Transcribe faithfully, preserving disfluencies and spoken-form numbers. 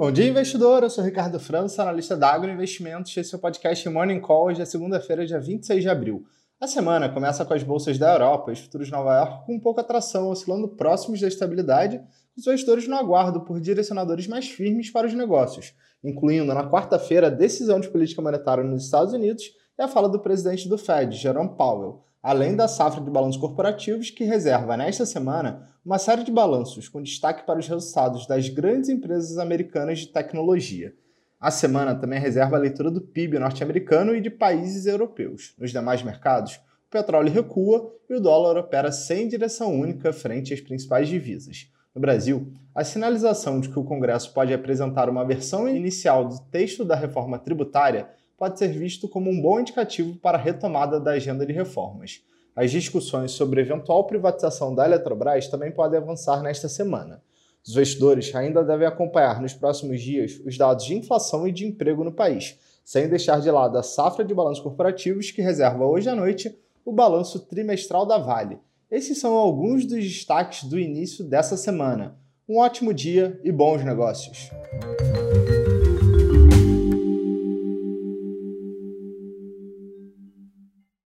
Bom dia, investidor. Eu sou Ricardo França, analista da Agro Investimentos. Esse é o podcast Morning Call, hoje é segunda-feira, dia vinte e seis de abril. A semana começa com as bolsas da Europa e os futuros de Nova York com pouca atração, oscilando próximos da estabilidade, os investidores no aguardo por direcionadores mais firmes para os negócios, incluindo na quarta-feira a decisão de política monetária nos Estados Unidos e a fala do presidente do Fed, Jerome Powell, além da safra de balanços corporativos que reserva nesta semana uma série de balanços com destaque para os resultados das grandes empresas americanas de tecnologia. A semana também reserva a leitura do P I B norte-americano e de países europeus. Nos demais mercados, o petróleo recua e o dólar opera sem direção única frente às principais divisas. No Brasil, a sinalização de que o Congresso pode apresentar uma versão inicial do texto da reforma tributária pode ser visto como um bom indicativo para a retomada da agenda de reformas. As discussões sobre eventual privatização da Eletrobras também podem avançar nesta semana. Os investidores ainda devem acompanhar nos próximos dias os dados de inflação e de emprego no país, sem deixar de lado a safra de balanços corporativos que reserva hoje à noite o balanço trimestral da Vale. Esses são alguns dos destaques do início dessa semana. Um ótimo dia e bons negócios!